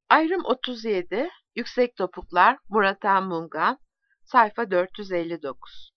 Ayrım 37, Yüksek Topuklar, Murat Han Mungan, sayfa 459.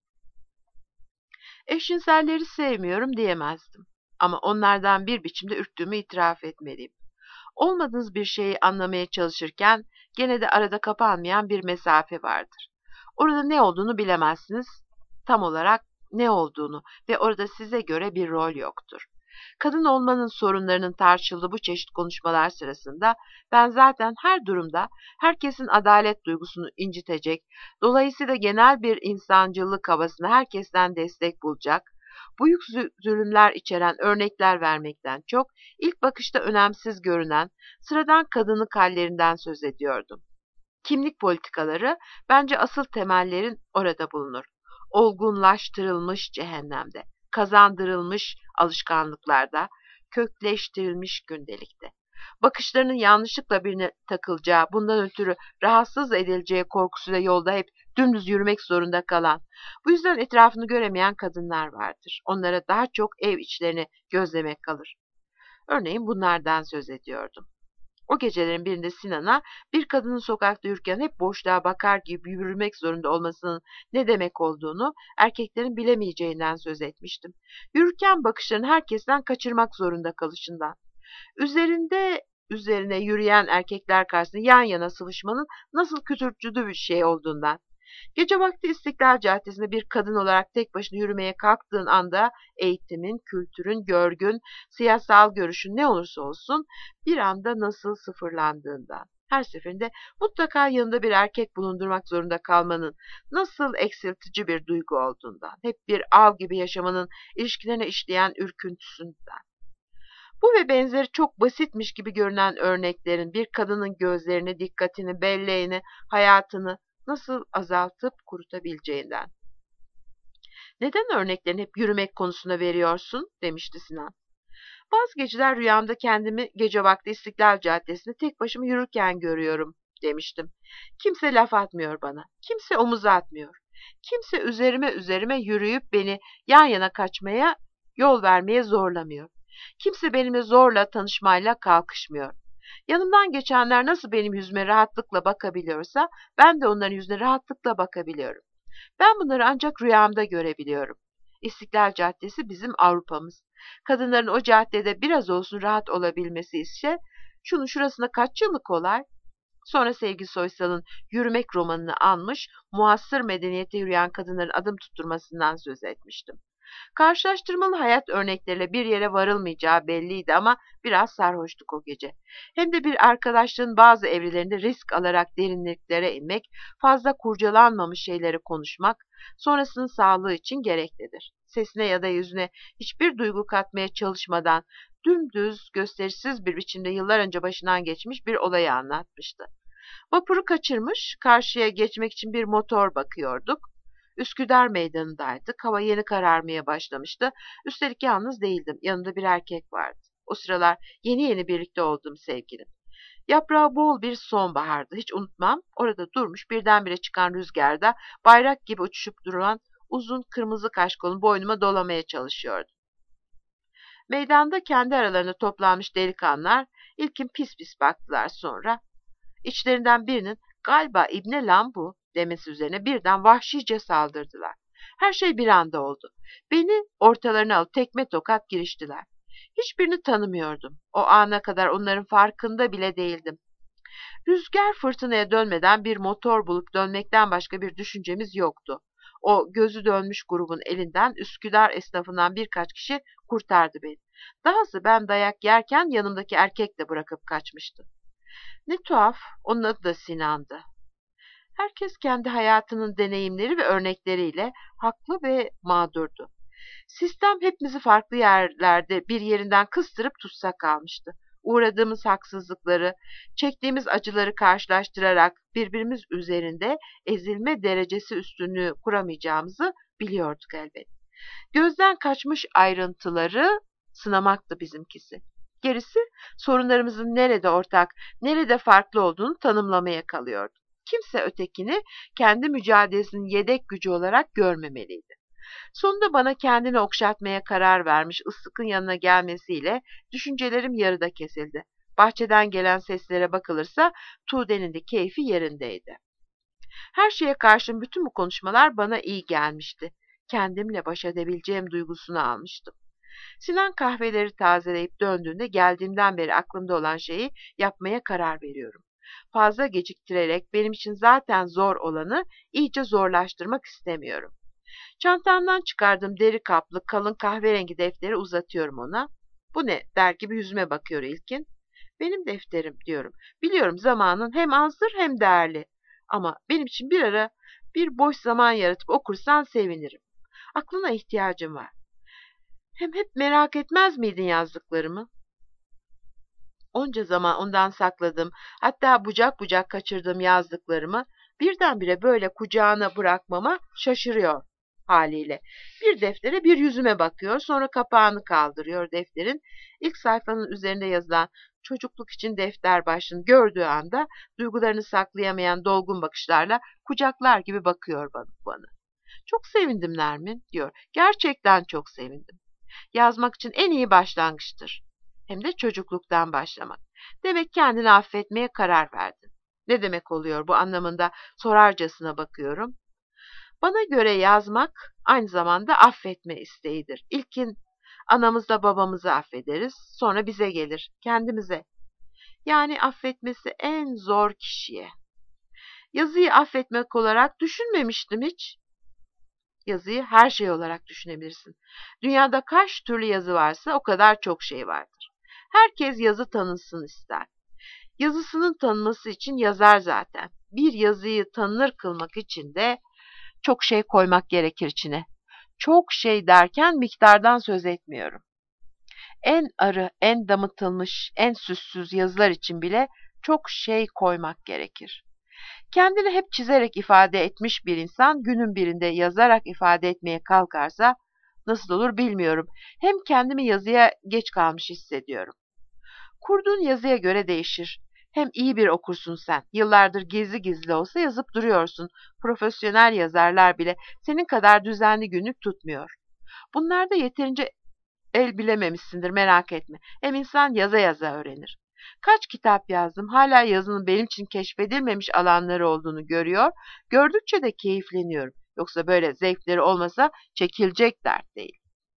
Eşcinselleri sevmiyorum diyemezdim. Ama onlardan bir biçimde ürktüğümü itiraf etmeliyim. Olmadığınız bir şeyi anlamaya çalışırken gene de arada kapanmayan bir mesafe vardır. Orada ne olduğunu bilemezsiniz, tam olarak ne olduğunu ve orada size göre bir rol yoktur. Kadın olmanın sorunlarının tartışıldığı bu çeşit konuşmalar sırasında ben zaten her durumda herkesin adalet duygusunu incitecek, dolayısıyla genel bir insancıllık havasına herkesten destek bulacak, büyük zulümler içeren örnekler vermekten çok ilk bakışta önemsiz görünen sıradan kadınlık hallerinden söz ediyordum. Kimlik politikaları bence asıl temellerin orada bulunur. Olgunlaştırılmış cehennemde, kazandırılmış alışkanlıklarda, kökleştirilmiş gündelikte. Bakışlarının yanlışlıkla birine takılacağı, bundan ötürü rahatsız edileceği korkusuyla yolda hep dümdüz yürümek zorunda kalan, bu yüzden etrafını göremeyen kadınlar vardır. Onlara daha çok ev içlerini gözlemek kalır. Örneğin bunlardan söz ediyordum. O gecelerin birinde Sinan'a bir kadının sokakta yürürken hep boşluğa bakar gibi yürümek zorunda olmasının ne demek olduğunu erkeklerin bilemeyeceğinden söz etmiştim. Yürürken bakışlarını herkesten kaçırmak zorunda kalışından. Üzerine yürüyen erkekler karşısında yan yana sıvışmanın nasıl küçültücü bir şey olduğundan. Gece vakti İstiklal Caddesi'nde bir kadın olarak tek başına yürümeye kalktığın anda eğitimin, kültürün, görgün, siyasal görüşün ne olursa olsun bir anda nasıl sıfırlandığından. Her seferinde mutlaka yanında bir erkek bulundurmak zorunda kalmanın nasıl eksiltici bir duygu olduğundan, hep bir av gibi yaşamanın ilişkilerine işleyen ürküntüsünden. Bu ve benzeri çok basitmiş gibi görünen örneklerin bir kadının gözlerini, dikkatini, belleğini, hayatını nasıl azaltıp kurutabileceğinden. Neden örneklerini hep yürümek konusuna veriyorsun? Demişti Sinan. Bazı geceler rüyamda kendimi gece vakti İstiklal Caddesi'nde tek başıma yürürken görüyorum demiştim. Kimse laf atmıyor bana. Kimse omuz atmıyor. Kimse üzerime yürüyüp beni yan yana kaçmaya, yol vermeye zorlamıyor. Kimse benimle zorla tanışmayla kalkışmıyor. Yanımdan geçenler nasıl benim yüzüme rahatlıkla bakabiliyorsa ben de onların yüzüne rahatlıkla bakabiliyorum. Ben bunları ancak rüyamda görebiliyorum. İstiklal Caddesi bizim Avrupa'mız. Kadınların o caddede biraz olsun rahat olabilmesi ise şunun şurasında kaç yıllık olay? Sonra Sevgi Soysal'ın Yürümek romanını anmış, muasır medeniyete yürüyen kadınların adım tutturmasından söz etmiştim. Karşılaştırmalı hayat örnekleriyle bir yere varılmayacağı belliydi ama biraz sarhoştuk o gece. Hem de bir arkadaşlığın bazı evrelerinde risk alarak derinliklere inmek, fazla kurcalanmamış şeyleri konuşmak, sonrasının sağlığı için gereklidir. Sesine ya da yüzüne hiçbir duygu katmaya çalışmadan dümdüz, gösterişsiz bir biçimde yıllar önce başından geçmiş bir olayı anlatmıştı. Vapuru kaçırmış, karşıya geçmek için bir motor bakıyorduk. Üsküdar meydanındaydık. Hava yeni kararmaya başlamıştı. Üstelik yalnız değildim. Yanımda bir erkek vardı. O sıralar yeni birlikte olduğum sevgilim. Yaprağı bol bir sonbahardı. Hiç unutmam. Orada durmuş birdenbire çıkan rüzgarda bayrak gibi uçuşup duran uzun kırmızı kaşkolunu boynuma dolamaya çalışıyordu. Meydanda kendi aralarında toplanmış delikanlılar ilkin pis pis baktılar sonra. İçlerinden birinin galiba İbne lan bu demesi üzerine birden vahşice saldırdılar. Her şey bir anda oldu. Beni ortalarına alıp tekme tokat giriştiler. Hiçbirini tanımıyordum. O ana kadar onların farkında bile değildim. Rüzgar fırtınaya dönmeden bir motor bulup dönmekten başka bir düşüncemiz yoktu. O gözü dönmüş grubun elinden Üsküdar esnafından birkaç kişi kurtardı beni. Dahası ben dayak yerken yanımdaki erkek de bırakıp kaçmıştı. Ne tuhaf, onun adı da Sinan'dı. Herkes kendi hayatının deneyimleri ve örnekleriyle haklı ve mağdurdu. Sistem hepimizi farklı yerlerde bir yerinden kıstırıp tutsak kalmıştı. Uğradığımız haksızlıkları, çektiğimiz acıları karşılaştırarak birbirimiz üzerinde ezilme derecesi üstünlüğü kuramayacağımızı biliyorduk elbet. Gözden kaçmış ayrıntıları sınamaktı bizimkisi. Gerisi sorunlarımızın nerede ortak, nerede farklı olduğunu tanımlamaya kalıyordu. Kimse ötekini kendi mücadelesinin yedek gücü olarak görmemeliydi. Sonunda bana kendini okşatmaya karar vermiş ıslıkın yanına gelmesiyle düşüncelerim yarıda kesildi. Bahçeden gelen seslere bakılırsa Tuğde'nin de keyfi yerindeydi. Her şeye karşın bütün bu konuşmalar bana iyi gelmişti. Kendimle baş edebileceğim duygusunu almıştım. Sinan kahveleri tazeleyip döndüğünde geldiğimden beri aklımda olan şeyi yapmaya karar veriyorum. Fazla geciktirerek benim için zaten zor olanı iyice zorlaştırmak istemiyorum. Çantamdan çıkardığım deri kaplı kalın kahverengi defteri uzatıyorum ona. Bu ne der gibi yüzüme bakıyor ilkin. Benim defterim diyorum. Biliyorum zamanın hem azdır hem değerli. Ama benim için bir ara bir boş zaman yaratıp okursan sevinirim. Aklına ihtiyacım var. Hem hep merak etmez miydin yazdıklarımı? Onca zaman ondan sakladığım, hatta bucak bucak kaçırdığım yazdıklarımı birdenbire böyle kucağına bırakmama şaşırıyor haliyle. Bir deftere bir yüzüme bakıyor, sonra kapağını kaldırıyor defterin. İlk sayfanın üzerinde yazılan çocukluk için defter başlığını gördüğü anda duygularını saklayamayan dolgun bakışlarla kucaklar gibi bakıyor bana. Çok sevindim Nermin diyor. Gerçekten çok sevindim. Yazmak için en iyi başlangıçtır. Hem de çocukluktan başlamak. Demek kendini affetmeye karar verdin. Ne demek oluyor bu anlamında sorarcasına bakıyorum. Bana göre yazmak aynı zamanda affetme isteğidir. İlkin anamızla babamızı affederiz, sonra bize gelir, kendimize. Yani affetmesi en zor kişiye. Yazıyı affetmek olarak düşünmemiştim hiç. Yazıyı her şey olarak düşünebilirsin. Dünyada kaç türlü yazı varsa o kadar çok şey vardır. Herkes yazı tanınsın ister. Yazısının tanınması için yazar zaten. Bir yazıyı tanınır kılmak için de çok şey koymak gerekir içine. Çok şey derken miktardan söz etmiyorum. En arı, en damıtılmış, en süssüz yazılar için bile çok şey koymak gerekir. Kendini hep çizerek ifade etmiş bir insan günün birinde yazarak ifade etmeye kalkarsa nasıl olur bilmiyorum. Hem kendimi yazıya geç kalmış hissediyorum. Kurduğun yazıya göre değişir. Hem iyi bir okursun sen. Yıllardır gizli gizli olsa yazıp duruyorsun. Profesyonel yazarlar bile senin kadar düzenli günlük tutmuyor. Bunlarda yeterince el bilememişsindir merak etme. Hem insan yaza yaza öğrenir. Kaç kitap yazdım, hala yazının benim için keşfedilmemiş alanları olduğunu görüyor, gördükçe de keyifleniyorum. Yoksa böyle zevkleri olmasa çekilecek dert değil.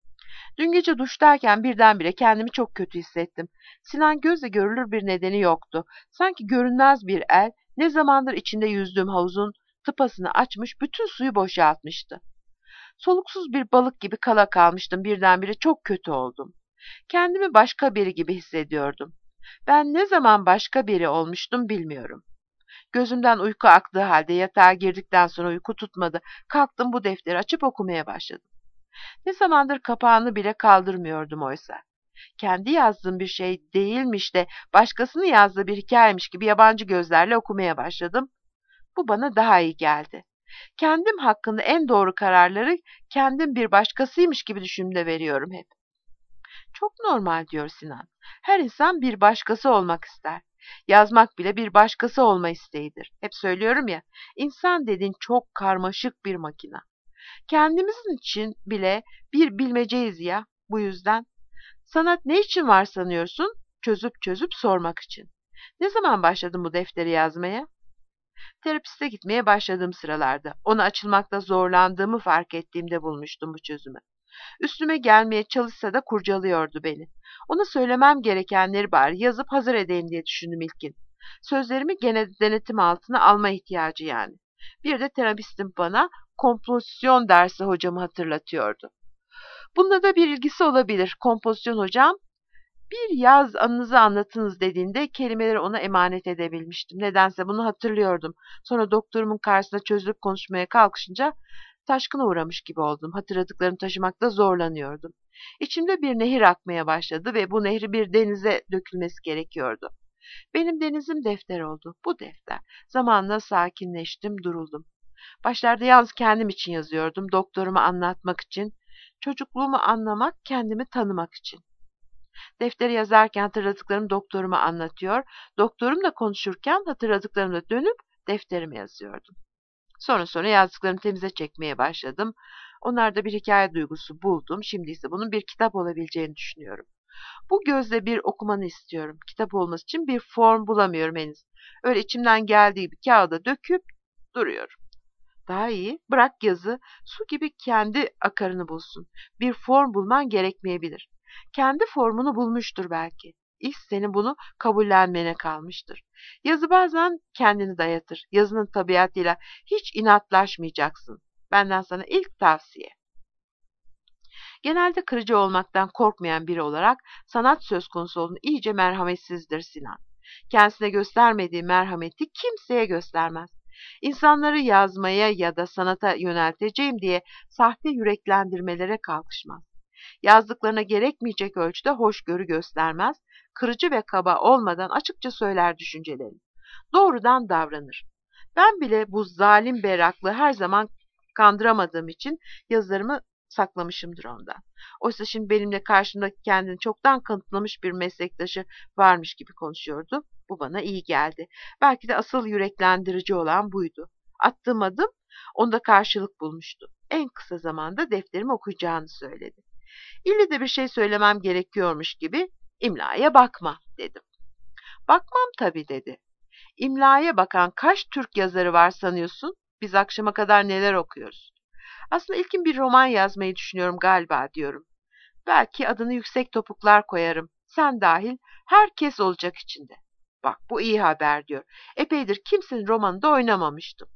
Dün gece duştayken birdenbire kendimi çok kötü hissettim. Sinan gözle görülür bir nedeni yoktu. Sanki görünmez bir el, ne zamandır içinde yüzdüğüm havuzun tıpasını açmış, bütün suyu boşaltmıştı. Soluksuz bir balık gibi kala kalmıştım, birdenbire çok kötü oldum. Kendimi başka biri gibi hissediyordum. Ben ne zaman başka biri olmuştum bilmiyorum. Gözümden uyku aktığı halde yatağa girdikten sonra uyku tutmadı. Kalktım, bu defteri açıp okumaya başladım. Ne zamandır kapağını bile kaldırmıyordum oysa. Kendi yazdığım bir şey değilmiş de başkasının yazdığı bir hikayemiş gibi yabancı gözlerle okumaya başladım. Bu bana daha iyi geldi. Kendim hakkında en doğru kararları kendim bir başkasıymış gibi düşünde veriyorum hep. Çok normal diyor Sinan. Her insan bir başkası olmak ister. Yazmak bile bir başkası olma isteğidir. Hep söylüyorum ya, insan dediğin çok karmaşık bir makina. Kendimizin için bile bir bilmeceyiz ya, bu yüzden. Sanat ne için var sanıyorsun? Çözüp çözüp sormak için. Ne zaman başladın bu defteri yazmaya? Terapiste gitmeye başladığım sıralarda. Ona açılmakta zorlandığımı fark ettiğimde bulmuştum bu çözümü. Üstüme gelmeye çalışsa da kurcalıyordu beni. Ona söylemem gerekenleri bari yazıp hazır edeyim diye düşündüm ilkin. Sözlerimi gene denetim altına alma ihtiyacı yani. Bir de terapistim bana kompozisyon dersi hocamı hatırlatıyordu. Bunda da bir ilgisi olabilir. Kompozisyon hocam bir yaz anınızı anlatınız dediğinde kelimeleri ona emanet edebilmiştim. Nedense bunu hatırlıyordum. Sonra doktorumun karşısında çözülüp konuşmaya kalkışınca taşkına uğramış gibi oldum. Hatırladıklarımı taşımakta zorlanıyordum. İçimde bir nehir akmaya başladı ve bu nehri bir denize dökülmesi gerekiyordu. Benim denizim defter oldu. Bu defter. Zamanla sakinleştim, duruldum. Başlarda yalnız kendim için yazıyordum. Doktoruma anlatmak için. Çocukluğumu anlamak, kendimi tanımak için. Defteri yazarken hatırladıklarımı doktoruma anlatıyor. Doktorumla konuşurken hatırladıklarımla dönüp defterime yazıyordum. Sonra yazdıklarımı temize çekmeye başladım. Onlarda bir hikaye duygusu buldum. Şimdi ise bunun bir kitap olabileceğini düşünüyorum. Bu gözle bir okumanı istiyorum. Kitap olması için bir form bulamıyorum henüz. Öyle içimden geldiği gibi kağıda döküp duruyorum. Daha iyi, bırak yazı, su gibi kendi akarını bulsun. Bir form bulman gerekmeyebilir. Kendi formunu bulmuştur belki. İş senin bunu kabullenmene kalmıştır. Yazı bazen kendini dayatır. Yazının tabiatıyla hiç inatlaşmayacaksın. Benden sana ilk tavsiye. Genelde kırıcı olmaktan korkmayan biri olarak sanat söz konusu olduğunda iyice merhametsizdir Sinan. Kendisine göstermediği merhameti kimseye göstermez. İnsanları yazmaya ya da sanata yönelteceğim diye sahte yüreklendirmelere kalkışmaz. Yazdıklarına gerekmeyecek ölçüde hoşgörü göstermez, kırıcı ve kaba olmadan açıkça söyler düşüncelerini. Doğrudan davranır. Ben bile bu zalim berraklığı her zaman kandıramadığım için yazılarımı saklamışımdır ondan. Oysa şimdi benimle karşımda kendini çoktan kanıtlamış bir meslektaşı varmış gibi konuşuyordu. Bu bana iyi geldi. Belki de asıl yüreklendirici olan buydu. Attığım adım onda karşılık bulmuştu. En kısa zamanda defterimi okuyacağını söyledi. İlle de bir şey söylemem gerekiyormuş gibi imlaya bakma dedim. Bakmam tabii dedi. İmlaya bakan kaç Türk yazarı var sanıyorsun? Biz akşama kadar neler okuyoruz? Aslında ilkin bir roman yazmayı düşünüyorum galiba diyorum. Belki adını Yüksek Topuklar koyarım. Sen dahil herkes olacak içinde. Bak bu iyi haber diyor. Epeydir kimsenin romanında oynamamıştım.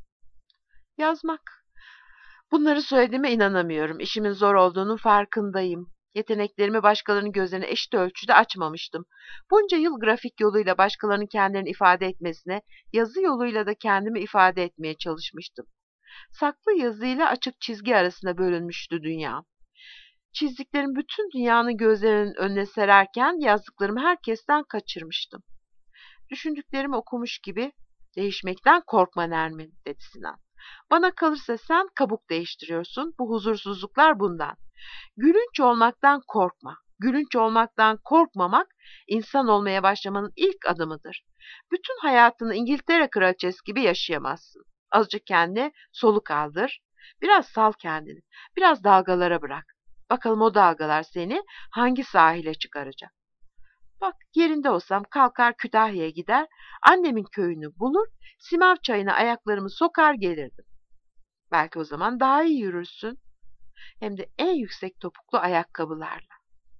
Yazmak. Bunları söylediğime inanamıyorum. İşimin zor olduğunun farkındayım. Yeteneklerimi başkalarının gözlerine eşit ölçüde açmamıştım. Bunca yıl grafik yoluyla başkalarının kendilerini ifade etmesine, yazı yoluyla da kendimi ifade etmeye çalışmıştım. Saklı yazıyla açık çizgi arasında bölünmüştü dünya. Çizdiklerim bütün dünyanın gözlerinin önüne sererken yazdıklarımı herkesten kaçırmıştım. Düşündüklerimi okumuş gibi değişmekten korkma Nermin dedi Sinan. Bana kalırsa sen kabuk değiştiriyorsun. Bu huzursuzluklar bundan. Gülünç olmaktan korkma. Gülünç olmaktan korkmamak insan olmaya başlamanın ilk adımıdır. Bütün hayatını İngiltere kraliçesi gibi yaşayamazsın. Azıcık kendine soluk aldır. Biraz sal kendini. Biraz dalgalara bırak. Bakalım o dalgalar seni hangi sahile çıkaracak? Bak yerinde olsam kalkar Kütahya'ya gider, annemin köyünü bulur, Simav çayına ayaklarımı sokar gelirdim. Belki o zaman daha iyi yürürsün. Hem de en yüksek topuklu ayakkabılarla.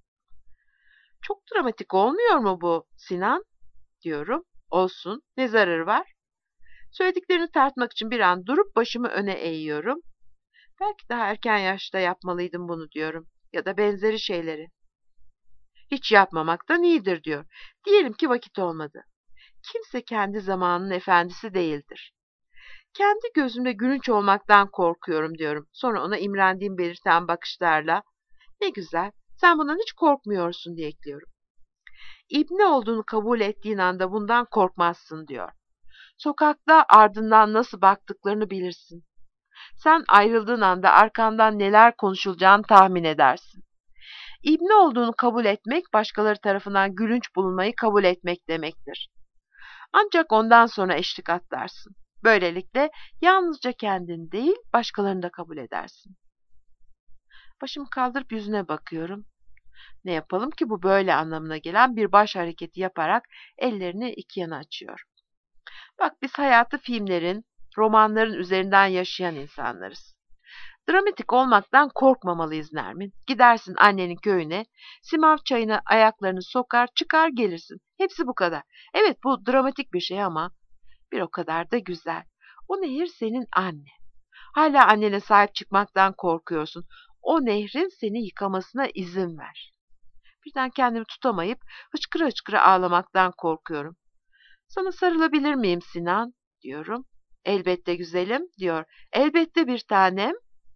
Çok dramatik olmuyor mu bu Sinan? Diyorum. Olsun. Ne zararı var? Söylediklerini tartmak için bir an durup başımı öne eğiyorum. Belki daha erken yaşta yapmalıydım bunu diyorum. Ya da benzeri şeyleri. Hiç yapmamaktan iyidir diyor. Diyelim ki vakit olmadı. Kimse kendi zamanının efendisi değildir. Kendi gözümde gülünç olmaktan korkuyorum diyorum. Sonra ona imrendiğim belirten bakışlarla ne güzel sen bundan hiç korkmuyorsun diye ekliyorum. İbne olduğunu kabul ettiğin anda bundan korkmazsın diyor. Sokakta ardından nasıl baktıklarını bilirsin. Sen ayrıldığın anda arkandan neler konuşulacağını tahmin edersin. İbne olduğunu kabul etmek başkaları tarafından gülünç bulunmayı kabul etmek demektir. Ancak ondan sonra eşlik atlarsın. Böylelikle yalnızca kendini değil başkalarını da kabul edersin. Başımı kaldırıp yüzüne bakıyorum. Ne yapalım ki bu böyle anlamına gelen bir baş hareketi yaparak ellerini iki yana açıyor. Bak biz hayatı filmlerin, romanların üzerinden yaşayan insanlarız. Dramatik olmaktan korkmamalıyız Nermin. Gidersin annenin köyüne, Simav çayına ayaklarını sokar, çıkar gelirsin. Hepsi bu kadar. Evet bu dramatik bir şey ama bir o kadar da güzel. O nehir senin anne. Hala annene sahip çıkmaktan korkuyorsun. O nehrin seni yıkamasına izin ver. Birden kendimi tutamayıp hıçkıra hıçkıra ağlamaktan korkuyorum. Sana sarılabilir miyim Sinan? Diyorum. Elbette güzelim diyor. Elbette bir tanem.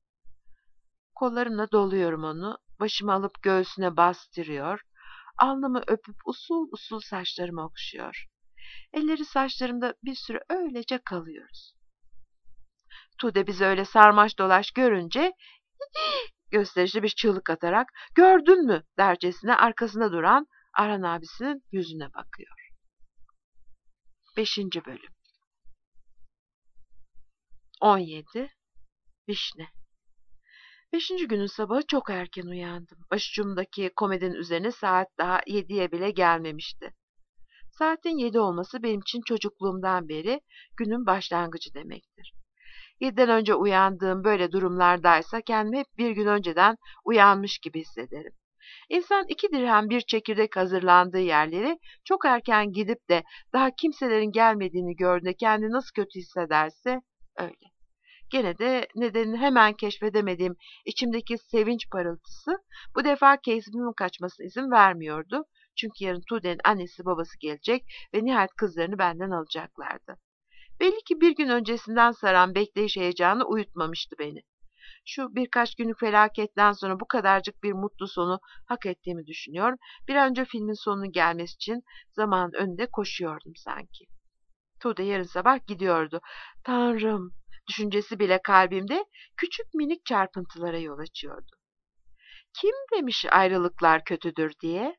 Kollarımla doluyorum onu. Başımı alıp göğsüne bastırıyor. Alnımı öpüp usul usul saçlarımı okşuyor. Elleri saçlarımda bir süre öylece kalıyoruz. Tude bizi öyle sarmaş dolaş görünce gösterişli bir çığlık atarak gördün mü dercesine arkasında duran Arhan abisinin yüzüne bakıyor. 5. Bölüm 17. Vişne Beşinci günün sabahı çok erken uyandım. Başucumdaki komedinin üzerine saat daha 7'ye bile gelmemişti. Saatin 7 olması benim için çocukluğumdan beri günün başlangıcı demektir. 7'den önce uyandığım böyle durumlardaysa kendimi hep bir gün önceden uyanmış gibi hissederim. İnsan 2 dirhem bir çekirdek hazırlandığı yerlere çok erken gidip de daha kimselerin gelmediğini gördüğünde kendini nasıl kötü hissederse öyle. Gene de nedenini hemen keşfedemediğim içimdeki sevinç parıltısı bu defa keyfimin kaçmasına izin vermiyordu. Çünkü yarın Tude'nin annesi babası gelecek ve nihayet kızlarını benden alacaklardı. Belli ki bir gün öncesinden saran bekleyiş heyecanı uyutmamıştı beni. Şu birkaç günlük felaketten sonra bu kadarcık bir mutlu sonu hak ettiğimi düşünüyor, bir an önce filmin sonunun gelmesi için zamanın önünde koşuyordum sanki. Tuğda yarın sabah gidiyordu. Tanrım, düşüncesi bile kalbimde küçük minik çarpıntılara yol açıyordu. Kim demiş ayrılıklar kötüdür diye?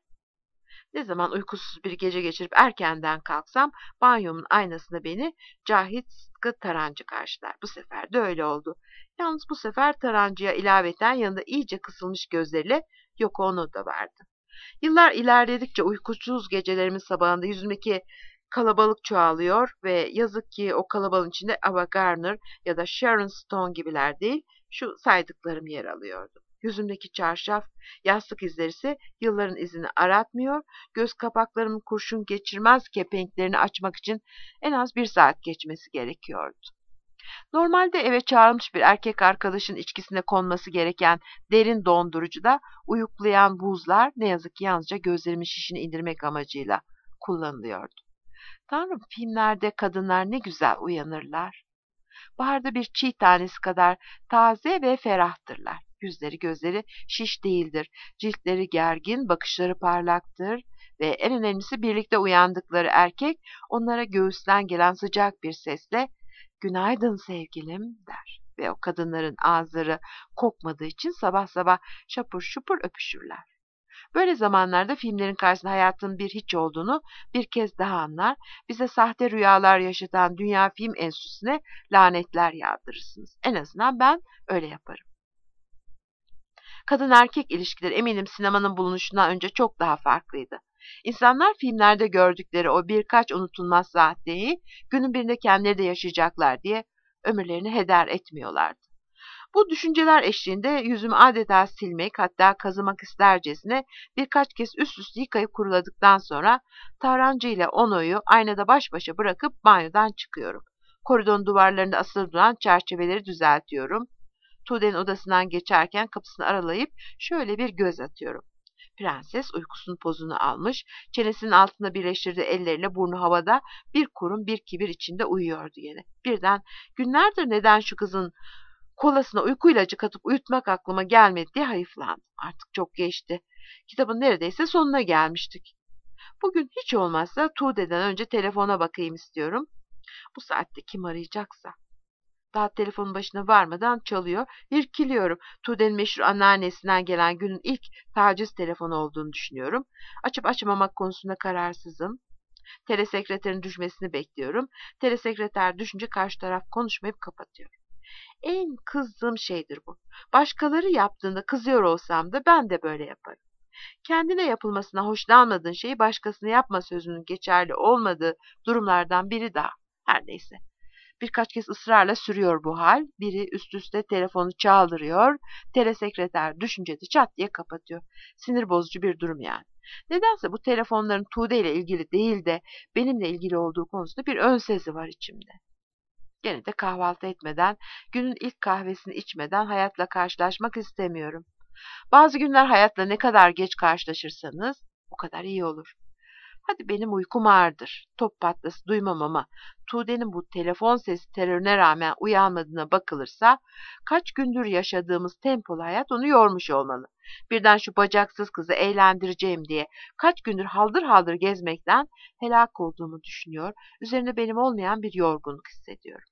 Ne zaman uykusuz bir gece geçirip erkenden kalksam banyomun aynasında beni Cahit Sıtkı Tarancı karşılar. Bu sefer de öyle oldu. Yalnız bu sefer Tarancı'ya ilaveten yanında iyice kısılmış gözleriyle Yoko Ono da vardı. Yıllar ilerledikçe uykusuz gecelerimin sabahında yüzümdeki kalabalık çoğalıyor ve yazık ki o kalabalığın içinde Ava Gardner ya da Sharon Stone gibiler değil, şu saydıklarım yer alıyordu. Yüzümdeki çarşaf, yastık izleri ise yılların izini aratmıyor, göz kapaklarımın kurşun geçirmez kepenklerini açmak için en az 1 saat geçmesi gerekiyordu. Normalde eve çağrılmış bir erkek arkadaşın içkisine konması gereken derin dondurucuda uyuklayan buzlar ne yazık ki yalnızca gözlerimin şişini indirmek amacıyla kullanılıyordu. Tanrım, filmlerde kadınlar ne güzel uyanırlar. Baharda bir çiğ tanesi kadar taze ve ferahtırlar. Yüzleri gözleri şiş değildir. Ciltleri gergin, bakışları parlaktır ve en önemlisi birlikte uyandıkları erkek onlara göğüsten gelen sıcak bir sesle "Günaydın sevgilim" der. Ve o kadınların ağızları kokmadığı için sabah sabah şapur şupur öpüşürler. Böyle zamanlarda filmlerin karşısında hayatın bir hiç olduğunu bir kez daha anlar, bize sahte rüyalar yaşatan Dünya Film Enstitüsü'ne lanetler yağdırırsınız. En azından ben öyle yaparım. Kadın erkek ilişkileri eminim sinemanın bulunuşundan önce çok daha farklıydı. İnsanlar filmlerde gördükleri o birkaç unutulmaz sahneyi günün birinde kendileri de yaşayacaklar diye ömürlerini heder etmiyorlardı. Bu düşünceler eşliğinde yüzümü adeta silmek, hatta kazımak istercesine birkaç kez üst üste yıkayıp kuruladıktan sonra Tarancı ile Ono'yu aynada baş başa bırakıp banyodan çıkıyorum. Koridorun duvarlarında asılı duran çerçeveleri düzeltiyorum. Tuğde'nin odasından geçerken kapısını aralayıp şöyle bir göz atıyorum. Prenses uykusunun pozunu almış, çenesinin altında birleştirdiği elleriyle burnu havada bir kurum bir kibir içinde uyuyordu yine. Birden günlerdir neden şu kızın kolasına uyku ilacı katıp uyutmak aklıma gelmedi diye hayıflandım. Artık çok geçti. Kitabın neredeyse sonuna gelmiştik. Bugün hiç olmazsa Tuğde'den önce telefona bakayım istiyorum. Bu saatte kim arayacaksa. Daha telefonun başına varmadan çalıyor. İrkiliyorum. Tuğde'nin meşhur anneannesinden gelen günün ilk taciz telefonu olduğunu düşünüyorum. Açıp açmamak konusunda kararsızım. Telesekreterin düşmesini bekliyorum. Telesekreter düşünce karşı taraf konuşmayıp kapatıyor. En kızdığım şeydir bu. Başkaları yaptığında kızıyor olsam da ben de böyle yaparım. Kendine yapılmasına hoşlanmadığın şeyi başkasına yapma sözünün geçerli olmadığı durumlardan biri daha. Her neyse. Birkaç kez ısrarla sürüyor bu hal. Biri üst üste telefonu çaldırıyor. Telesekreter düşünce de çat diye kapatıyor. Sinir bozucu bir durum yani. Nedense bu telefonların Tuğde ile ilgili değil de benimle ilgili olduğu konusunda bir ön sezi var içimde. Gene de kahvaltı etmeden, günün ilk kahvesini içmeden hayatla karşılaşmak istemiyorum. Bazı günler hayatla ne kadar geç karşılaşırsanız o kadar iyi olur. Hadi benim uykum ağırdır. Top patlası duymam ama Tuğde'nin bu telefon sesi terörüne rağmen uyanmadığına bakılırsa kaç gündür yaşadığımız tempolu hayat onu yormuş olmalı. Birden şu bacaksız kızı eğlendireceğim diye kaç gündür haldır haldır gezmekten helak olduğumu düşünüyor, üzerine benim olmayan bir yorgunluk hissediyorum.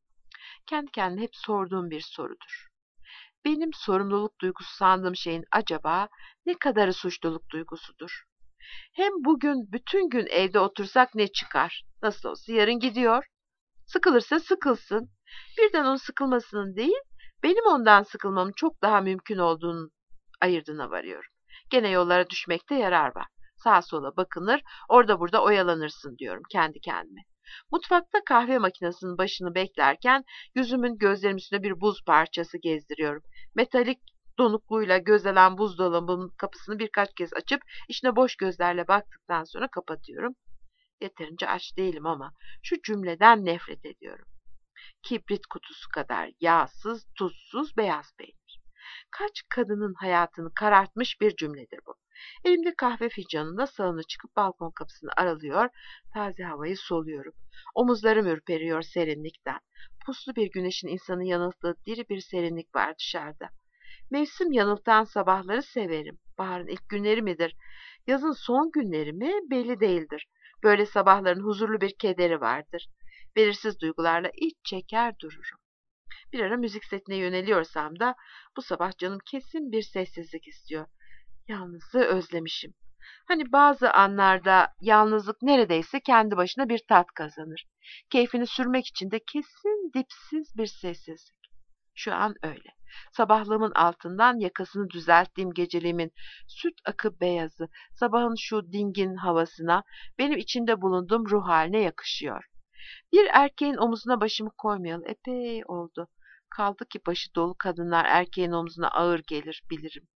Kendi kendime hep sorduğum bir sorudur. Benim sorumluluk duygusu sandığım şeyin acaba ne kadarı suçluluk duygusudur? Hem bugün bütün gün evde otursak ne çıkar? Nasıl olsa yarın gidiyor. Sıkılırsa sıkılsın. Birden onun sıkılmasının değil, Benim ondan sıkılmamın çok daha mümkün olduğunu ayırdığına varıyorum. Gene yollara düşmekte yarar var. Sağa sola bakınır, orada burada oyalanırsın diyorum kendi kendime. Mutfakta kahve makinesinin başını beklerken yüzümün gözlerim üstünde bir buz parçası gezdiriyorum. Metalik donukluğuyla gözlenen buzdolabının kapısını birkaç kez açıp içine boş gözlerle baktıktan sonra kapatıyorum. Yeterince aç değilim ama şu cümleden nefret ediyorum. Kibrit kutusu kadar yağsız, tuzsuz beyaz peynir. Kaç kadının hayatını karartmış bir cümledir bu. Elimde kahve fincanında salona çıkıp balkon kapısını aralıyor, taze havayı soluyorum. Omuzlarım ürperiyor serinlikten. Puslu bir güneşin insanı yanılttığı diri bir serinlik var dışarıda. Mevsim yanıltan sabahları severim. Baharın ilk günleri midir? Yazın son günleri mi? Belli değildir. Böyle sabahların huzurlu bir kederi vardır. Belirsiz duygularla iç çeker dururum. Bir ara müzik setine yöneliyorsam da bu sabah canım kesin bir sessizlik istiyor. Yalnızlığı özlemişim. Hani bazı anlarda yalnızlık neredeyse kendi başına bir tat kazanır. Keyfini sürmek için de kesin dipsiz bir sessizlik. Şu an öyle. Sabahlığımın altından yakasını düzelttiğim geceliğimin süt akı beyazı, sabahın şu dingin havasına, benim içinde bulunduğum ruh haline yakışıyor. Bir erkeğin omuzuna başımı koymayalı epey oldu. Kaldı ki başı dolu kadınlar erkeğin omzuna ağır gelir bilirim.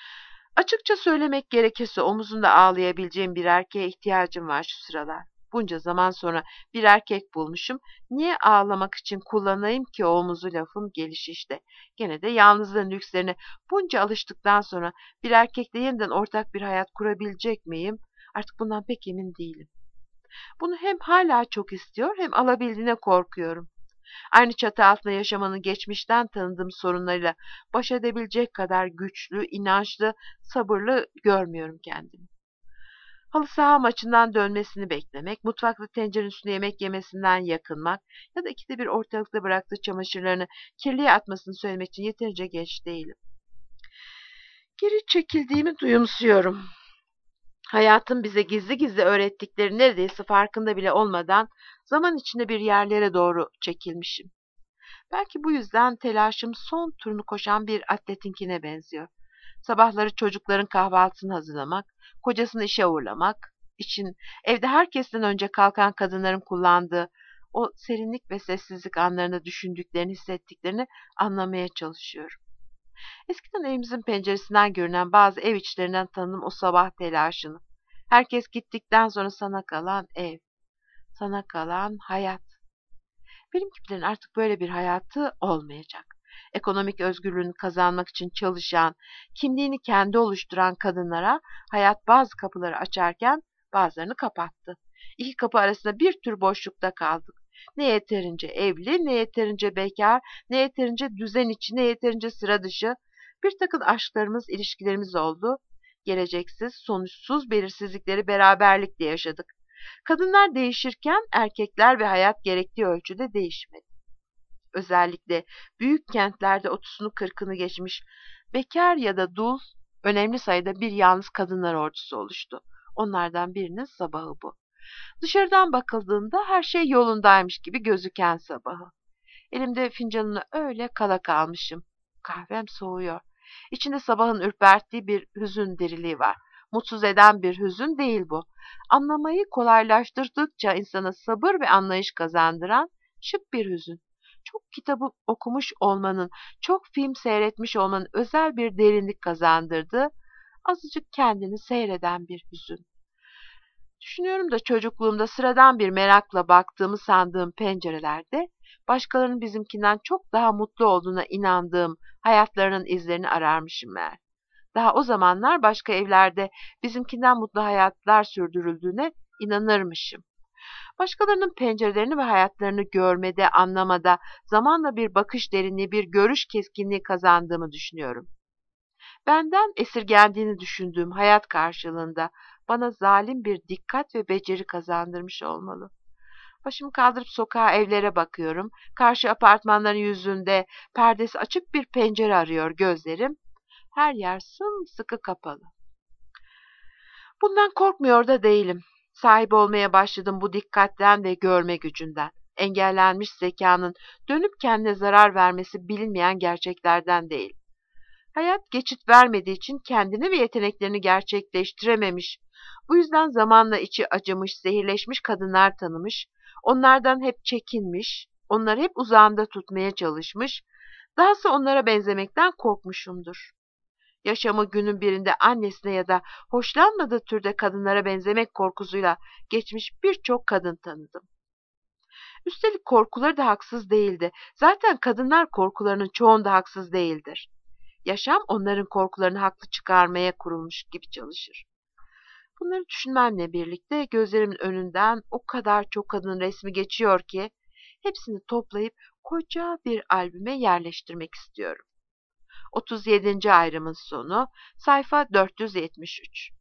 Açıkça söylemek gerekirse omuzunda ağlayabileceğim bir erkeğe ihtiyacım var şu sıralar. Bunca zaman sonra bir erkek bulmuşum. Niye ağlamak için kullanayım ki o omuzu lafın gelişi işte. Gene de yalnızlığın lükslerine bunca alıştıktan sonra bir erkekle yeniden ortak bir hayat kurabilecek miyim? Artık bundan pek emin değilim. Bunu hem hala çok istiyor hem alabildiğine korkuyorum. Aynı çatı altında yaşamanın geçmişten tanıdığım sorunlarıyla baş edebilecek kadar güçlü, inançlı, sabırlı görmüyorum kendimi. Halı saha maçından dönmesini beklemek, mutfakta tencerenin üstünde yemek yemesinden yakınmak ya da ikide bir ortalıkta bıraktığı çamaşırlarını kirliye atmasını söylemek için yeterince geç değilim. Geri çekildiğimi duyumsuyorum. Hayatın bize gizli gizli öğrettikleri neredeyse farkında bile olmadan zaman içinde bir yerlere doğru çekilmişim. Belki bu yüzden telaşım son turunu koşan bir atletinkine benziyor. Sabahları çocukların kahvaltısını hazırlamak, kocasını işe uğurlamak için evde herkesten önce kalkan kadınların kullandığı o serinlik ve sessizlik anlarında düşündüklerini, hissettiklerini anlamaya çalışıyorum. Eskiden evimizin penceresinden görünen bazı ev içlerinden tanıdım o sabah telaşını. Herkes gittikten sonra sana kalan ev, sana kalan hayat. Benim gibilerin artık böyle bir hayatı olmayacak. Ekonomik özgürlüğünü kazanmak için çalışan, kimliğini kendi oluşturan kadınlara hayat bazı kapıları açarken bazılarını kapattı. İki kapı arasında bir tür boşlukta kaldık. Ne yeterince evli, ne yeterince bekar, ne yeterince düzen içi, ne yeterince sıra dışı. Bir takım aşklarımız, ilişkilerimiz oldu. Geleceksiz, sonuçsuz belirsizlikleri beraberlikle yaşadık. Kadınlar değişirken erkekler ve hayat gerektiği ölçüde değişmedi. Özellikle büyük kentlerde 30'unu 40'ını geçmiş bekar ya da dul önemli sayıda bir yalnız kadınlar ordusu oluştu. Onlardan birinin sabahı bu. Dışarıdan bakıldığında her şey yolundaymış gibi gözüken sabahı. Elimde fincanımla öyle kala kalmışım. Kahvem soğuyor. İçinde sabahın ürperttiği bir hüzün diriliği var. Mutsuz eden bir hüzün değil bu. Anlamayı kolaylaştırdıkça insana sabır ve anlayış kazandıran şık bir hüzün. Çok kitabı okumuş olmanın, çok film seyretmiş olmanın özel bir derinlik kazandırdığı, azıcık kendini seyreden bir hüzün. Düşünüyorum da çocukluğumda sıradan bir merakla baktığımı sandığım pencerelerde, başkalarının bizimkinden çok daha mutlu olduğuna inandığım hayatlarının izlerini ararmışım meğer. Daha o zamanlar başka evlerde bizimkinden mutlu hayatlar sürdürüldüğüne inanırmışım. Başkalarının pencerelerini ve hayatlarını görmede, anlamada, zamanla bir bakış derinliği, bir görüş keskinliği kazandığımı düşünüyorum. Benden esirgendiğini düşündüğüm hayat karşılığında bana zalim bir dikkat ve beceri kazandırmış olmalı. Başımı kaldırıp sokağa, evlere bakıyorum. Karşı apartmanların yüzünde perdesi açık bir pencere arıyor gözlerim. Her yer sımsıkı kapalı. Bundan korkmuyor da değilim. Sahip olmaya başladım bu dikkatten ve görme gücünden. engellenmiş zekanın dönüp kendine zarar vermesi bilinmeyen gerçeklerden değil. Hayat geçit vermediği için kendini ve yeteneklerini gerçekleştirememiş. Bu yüzden zamanla içi acımış, zehirleşmiş kadınlar tanımış, onlardan hep çekinmiş, onları hep uzağında tutmaya çalışmış, dahası onlara benzemekten korkmuşumdur. Yaşamı günün birinde annesine ya da hoşlanmadığı türde kadınlara benzemek korkusuyla geçmiş birçok kadın tanıdım. Üstelik korkuları da haksız değildi. Zaten kadınlar korkularının çoğunda haksız değildir. Yaşam onların korkularını haklı çıkarmaya kurulmuş gibi çalışır. Bunları düşünmenle birlikte gözlerimin önünden o kadar çok kadın resmi geçiyor ki hepsini toplayıp koca bir albüme yerleştirmek istiyorum. 37. ayrımın sonu, sayfa 473.